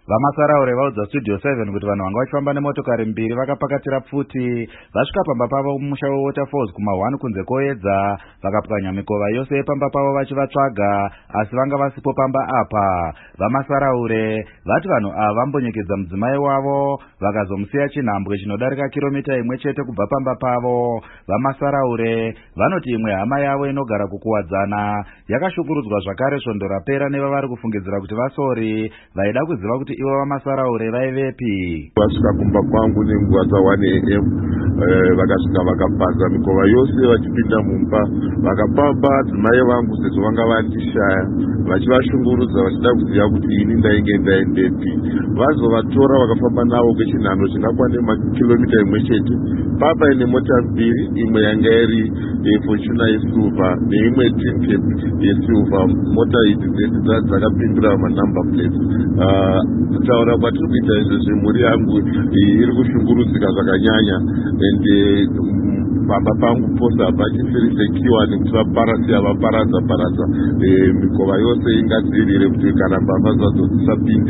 Vamasaraure vaudza Studio 7 kuti vanhu vanga vachifamba nemotokari mbiri vakapakatira pfuti vasvika pamba pavo mumusha weWaterfalls kuma1 kunze koedza vakapwanya mikova yose yepamba pavo vachivatsvaga asi vanga vasipo pamba apa. Vamasaraure vati vanhu ava vambonyekedza mudzimai wavo vakazomusiya chinhambwe chinodarika kilomita 1 chete kubva pamba pavo. Vamasaraure vanoti imwe hama yavo inogara kukuwadzana yakashukurudzwa zvakare svondo rapera nevavari kufungidzira kuti vasori vaida kuziva kuti ivo Vamasaraure vaivepi. Vasvika kumba kwangu nenguva dza1 am vakasvika vakapadza mikova yose vachipinda mumba vakapamba dzimai vangu sezvo vanga vandishaya vachivashungurudza vachida kuziva kuti ini ndainge ndaendepi. Vazovatora vakafamba navo kwechinhando chingakwane makilomita 1 chete. Papa ine mota mbiri, imwe yanga iri Fortuna yesilver neimwe Tinted yesilver. Mota idzi dzese dzakapindura manumber plates. Kutaura kwatiri kuita izvo zvemhuri yangu iri kushungurudzika zvakanyanya ende pamba pangu pose hapachisiri sekiwa nekuti vaparadza mikova yose ingadzirire kuti kana mbavha zvadzo dzisapinde.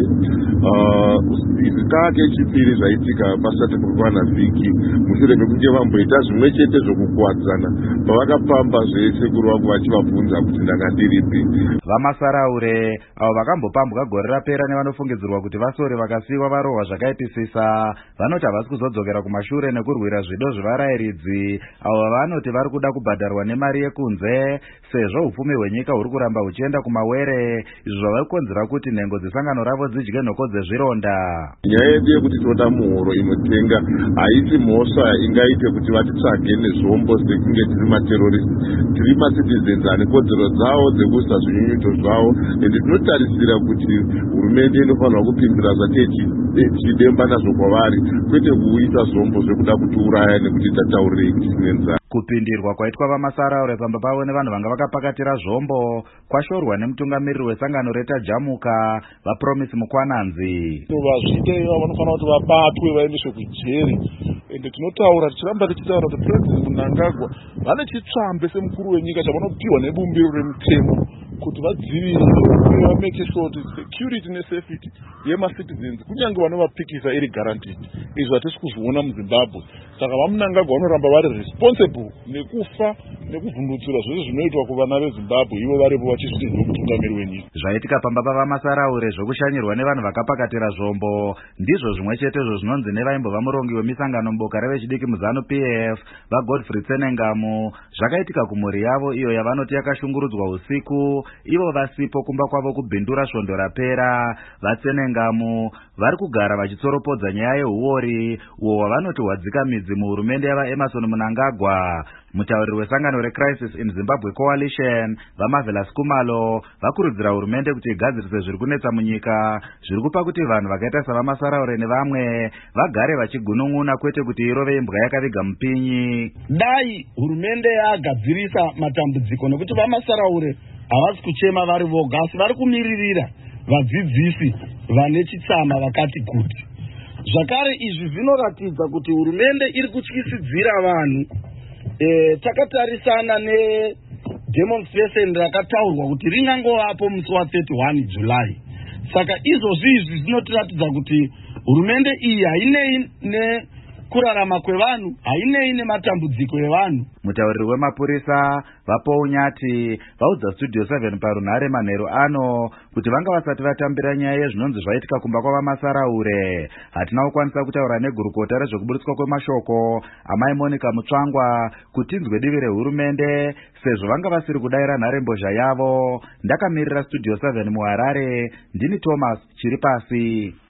Kaa kechipiri zvaitika pasati kurikwana vhiki mushure mekunge vamboita zvimwe chete zvokukuwadzana pavakapamba zvesekuru vangu vachivabvunza kuti ndanga ndiripi. Vamasaraure avo vakambopambwa gore rapera nevanofungidzirwa kuti vasori vakasiyiwa varohwa zvakaipisisa vanoti havasi kuzodzokera kumashure nekurwira zvido zvevarayiridzi avo vanoti vari kuda kubhadharwa nemari yekunze sezvo upfumi hwenyika huri kuramba huchienda kumawere izvo zvava kukonzera kuti nhengo dzesangano ravo dzidye nhoko dzezvironda. Nyaya yedu yekuti tinoda muhoro inotenga haisi mhosva ingaite kuti vatitsvage nezvombo sekunge tiri materrorist. Tiri macitizens ane kodzero dzavo dzekuisa zvinyunyuto zvavo ende tinotarisira kuti hurumende inofanirwa kupindura zvatechidemba nazvo kwavari kwete kuisa zvombo zvekuda kutiuraya nekuti tataurire nenzara. Kupindirwa kwaitwa Vamasaraure pamba pavo nevanhu vanga vakapakatira zvombo kwashorwa nemutungamiriri wesangano retajamuka vaPromise Mukwananzi. Vazvite vanofanira kuti vabatwe vaendeswe kujeri ende tichiramba tichitaura kuti President Mnangagwa vane chitsvambe semukuru wenyika chavanopiwa nebumbiro remutemo kuti vadzivirire vameke sure kuti security nesafety yemacitizens kunyange vanovapikisa iri guaranteed. Izvi hatisi kuzviona muZimbabwe. Saka vaMnangagwa vanoramba vari responsible nekufa nekuvhundutsira zvose zvinoitwa kuvana veZimbabwe ivo varipo vachizvidzwa mutungamiri wenyika. Zvaitika pamba pavamasaraure zvokushanyirwa nevanhu vakapakatira zvombo ndizvo zvimwe chetezvo zvinonzi nevaimbova murongi wemisangano muboka revechidiki muZanu PF vaGodfrey Tsenengamu zvakaitika kumhuri yavo iyo yavanoti yakashungurudzwa usiku ivo vasipo kumba kwavo kubhindura svondo rapera. VaTsenengamu vari kugara vachitsoropodza nyaya yehuori uwo wavanoti hwadzika midzi muhurumende yavaEmmerson Mnangagwa. Mutauriri wesangano reCrisis in Zimbabwe Coalition vaMarvelous Kumalo vakurudzira hurumende kuti igadzirise zviri kunetsa munyika zviri kupa kuti vanhu vakaita savamasaraure nevamwe vagare vachigunun'una kwete kuti irove imbwa yakaviga mupinyi. Dai hurumende yagadzirisa matambudziko nekuti vamasaraure havasi kuchema vari voga asi vari kumiririra vadzidzisi vane chitsama vakati kuti. Zvakare izvi zvinoratidza kuti hurumende iri kutyisidzira vanhu. Takatarisana nedemonstration rakataurwa kuti ringangovapo musi wa31 July. Saka izvozvi zvinotiratidza kuti hurumende iyi hainei nekurarama kwevanhu, hainei nematambudziko evanhu. Mutauriri wemapurisa vaPaul Nyati vaudza Studio 7 parunhare manheru ano kuti vanga vasati vatambira nyaya yezvinonzi zvaitika kumba kwavamasaraure. Hatina kukwanisa kutaura negurukota rezvekuburitswa kwemashoko amai Monica Mutsvangwa kuti inzwe divi rehurumende sezvo vanga vasiri kudayira nharembozha yavo. Ndakamirira Studio 7 muHarare ndini Thomas Chiripasi.